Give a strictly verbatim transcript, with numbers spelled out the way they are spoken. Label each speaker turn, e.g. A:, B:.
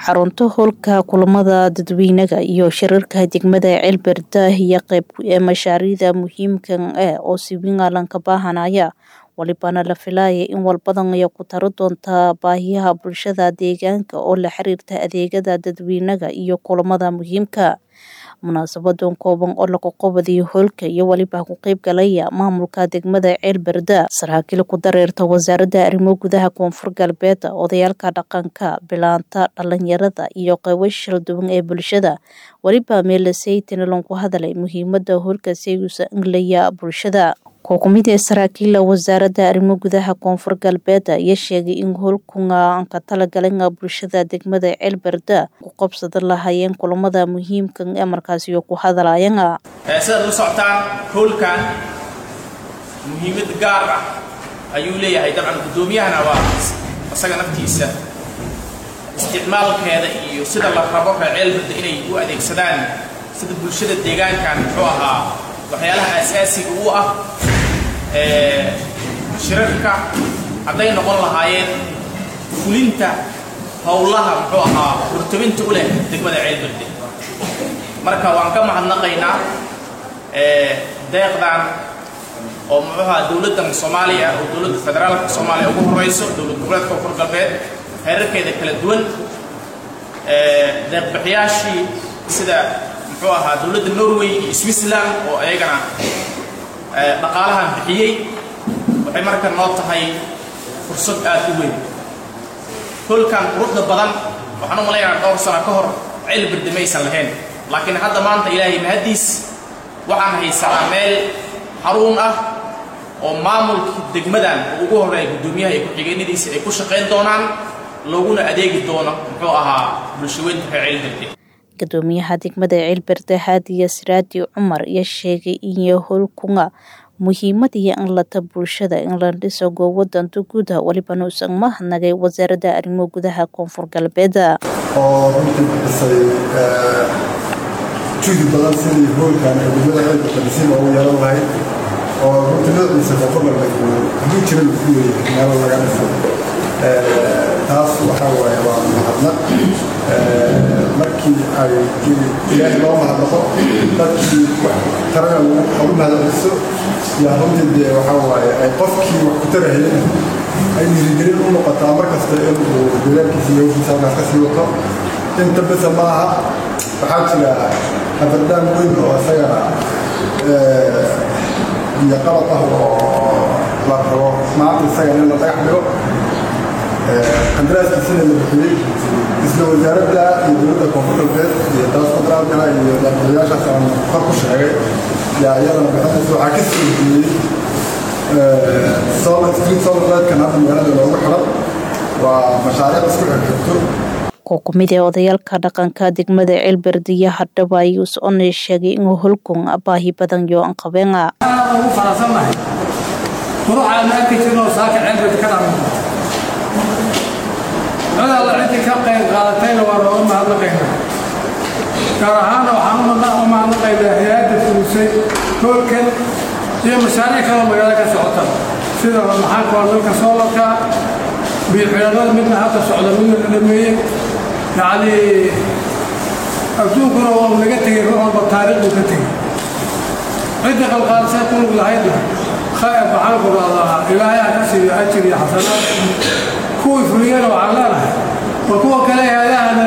A: xarunta howlka kulamada dadweynaha iyo shirarka degmada Ceelberda iyo qayb ee mashaariicda muhiimka ah oo si weyn ka baahanaya walibana la filayo in walbadan ay ku taro doonta baahiyaha bulshada deegaanka oo la xiriirta adeegyada dadweynaha iyo kulamada muhiimka munaasabadan kooban oo lagu qabadiyo howlka iyo waliba ku qayb galaya maamulka degmada Ceelberda saraakiil ku dareerta wasaaradda arrimaha gudaha Koonfur Galbeed odayaalka dhaqanka bilaanta dhalinyarada iyo qaybaha duwan ee bulshada waliba meel saytin lagu hadalay muhiimada howlka sayusa inglaya bulshada kooxumida saraakiil wasaaradda arrimaha gudaha Koonfur Galbeed ayaa sheegay in howlkunga aan ka talagalay bulshada degmada Ceelberda ku qabsada lahaayeen kulamada muhiimka ee markaas iyo ku hadlayaan
B: sida la socotaan howlkan muhiimad gaar ah ayuu leeyahay dabcan gudoomiyahana waa asaga naftiisa isticmaalkeeda iyo sida la rabo Ceelberda inay u adeegsadaan sida bulshada deegaankan wuxuu ahaa waxyaalaha asaasiga u ah ee shirarka haday noqon lahaayeen fulinta howlaha muxuu ahaa hortobinta u leh degmada Ceelberda marka waan ka mahadnaqaynaa ee deeqdan oo muxuu dawladda Soomaaliya oo dawladda federaalka Soomaaliya ugu horeyso dawladda gobolka Koonfur Galbeed heerarkeeda kala duwan ee deeq bixiyaashii sida muxuu ahaa dawladda Norway iyo Switzerland oo ayagana dhaqaalahan bixiyay waxay markaa noo tahay fursad aad u weyn howlkan quruxda badan waxaan u maleynayaa dhowr sano ka hor Ceelberda maysan lahayn laakiin hadda maanta ilaahay mahadiis waxaan haysanaa meel xarun ah oo maamulka degmadan ugu horeeyay gudoomiyaha iyo ku-xigeenadiisa ay ku shaqeyn doonaan looguna adeegi doono muxuu ahaa bulshooyinka Ceelberda
A: gudoomiyaha degmada Ceelberda Haadiya Siraadi Cumar ayaa sheegay in howlkunga muhiimad iyo in la tab bulshada in la dhiso goobo danta guud ah waliba uu mahadnaqay wasaaradda arrimaha gudaha Koonfur Galbeed
C: oo runtii dhisay jidid badan sidii howlkan ee degmada Ceelberda si loo yeelan lahayd oo runtii dadkiisa Koonfur Galbeed uu jiray meel laga dhiso taas waxa waaye waa mahadnaq markii ay ilaahay loo mahadnaqo dadkii tarana lagu mahadnaqo yaa runtii waxa waaye ay qofkii wax ku tarahayeen ay dhiirigelin u noqotaa markasta inuu deegaankiisa iyo howshiisa ka sii wato inta bas maaha waxaa jira habardaan weyn oo asagana iyo qalab ah oo la rabo maanta isagana in la dhagax dhigo قندراس كسينا اللي بحلي إسلام وزارة لا يدرون الكونفور البيت يدرس قدرات كلا يدرس قدرات عشان خرقش حاجة يا يلا بحث وعكس في صار ستريت صار قدرات كان هذا المجال اللي هو حرب ومشاريع مسكون الدكتور
A: kooxumida odayaalka dhaqanka degmada Ceelberda hadaba ayuu soo sheegay in howlkun baahi badan iyo aan qabeen
D: ugu faraasanahay ruuxa ma arkayno saaka Ceelberda ka dhaqan هذا الله عندي كقين قالتين وراء ما هذا كرهانا وحنا وما هذا هيئة الفلوسي كل كل هي مشاريع كلام مجالك سعودة سيدا المحاك والله كسولك بالحيادات من هذا السعودة من الأمية يعني أبدو كنا والله نقتي روح بالتاريخ نقتي عندك القارة سيكون بالعيدة خير بعرف الله إلهي أكسي أجري حسنات كوي فريان وعلانا وكوي كلاه هذا